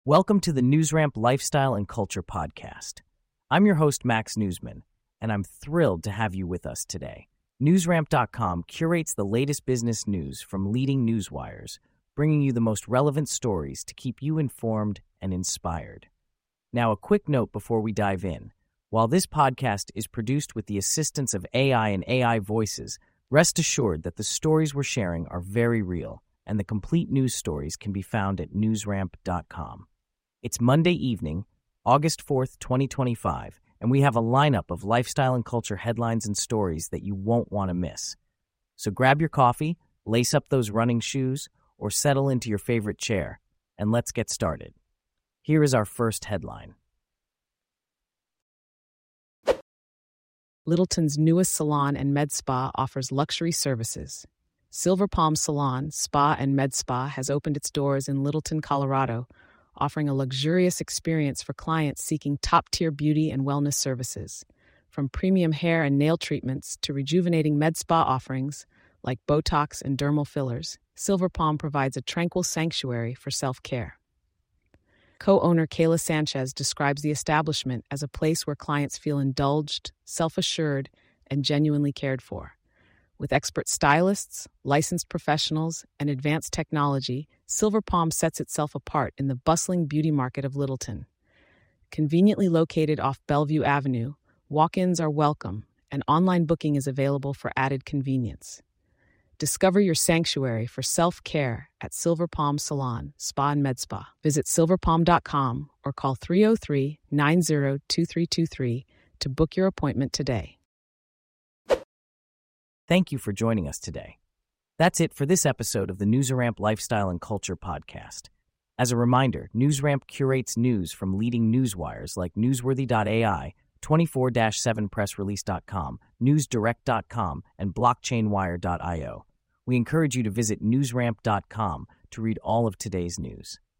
Welcome to the NewsRamp Lifestyle and Culture Podcast. I'm your host, Max Newsman, and I'm thrilled to have you with us today. NewsRamp.com curates the latest business news from leading newswires, bringing you the most relevant stories to keep you informed and inspired. Now, a quick note before we dive in. While this podcast is produced with the assistance of AI and AI voices, rest assured that the stories we're sharing are very real, and the complete news stories can be found at NewsRamp.com. It's Monday evening, August 4th, 2025, and we have a lineup of lifestyle and culture headlines and stories that you won't want to miss. So grab your coffee, lace up those running shoes, or settle into your favorite chair, and let's get started. Here is our first headline. Littleton's newest salon and med spa offers luxury services. Silver Palm Salon, Spa and Med Spa has opened its doors in Littleton, Colorado, offering a luxurious experience for clients seeking top-tier beauty and wellness services. From premium hair and nail treatments to rejuvenating med spa offerings like Botox and dermal fillers, Silver Palm provides a tranquil sanctuary for self-care. Co-owner Kayla Sanchez describes the establishment as a place where clients feel indulged, self-assured, and genuinely cared for. With expert stylists, licensed professionals, and advanced technology, Silver Palm sets itself apart in the bustling beauty market of Littleton. Conveniently located off Bellevue Avenue, walk-ins are welcome, and online booking is available for added convenience. Discover your sanctuary for self-care at Silver Palm Salon, Spa and Med Spa. Visit silverpalm.com or call 303-902323 to book your appointment today. Thank you for joining us today. That's it for this episode of the NewsRamp Lifestyle and Culture Podcast. As a reminder, NewsRamp curates news from leading newswires like Newsworthy.ai, 24-7pressrelease.com, NewsDirect.com, and BlockchainWire.io. We encourage you to visit NewsRamp.com to read all of today's news.